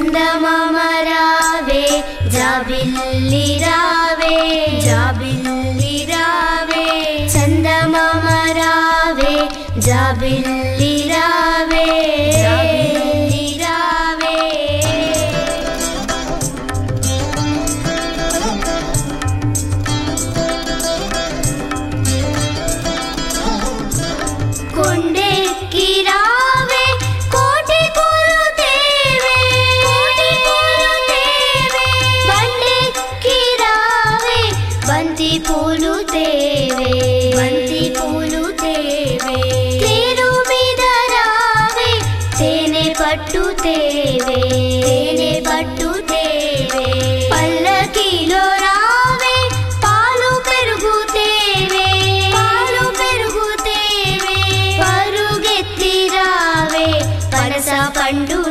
చందమామ రావే జాబిల్లి రావే జాబిల్లి రావే చందమామ రావే జాబిల్లి రావే జాబిల్లి రావే కొండెక్కి రావే కోటి పూలు తేవే కోటి పూలు తేవే బండెక్కి రావే బంతి పూలు తేవే బంతి పూలు తేవే తేరు మీద రావే తేనె పట్టు తేవే తేనె పట్టు తేవే పల్లకిలో రావే పాలు పెరుగు తేవే పాలు పెరుగు తేవే పరుగెత్తి రావే పనస పండు